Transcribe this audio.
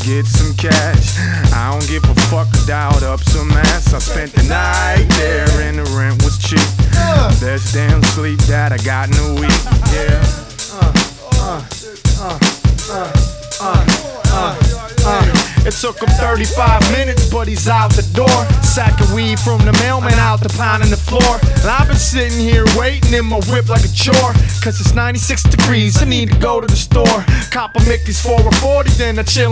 get some cash. I don't give a fuck, dialed up some ass. I spent the night there and the rent was cheap. Best damn sleep that I got in a week. Yeah. It took him 35 minutes, but he's out the door. Sack of weed from the mailman out the pound on the floor. And I've been sitting here waiting in my whip like a chore. Cause it's 96 degrees, I need to go to the store. Cop a Mickey's for a 40, then I chill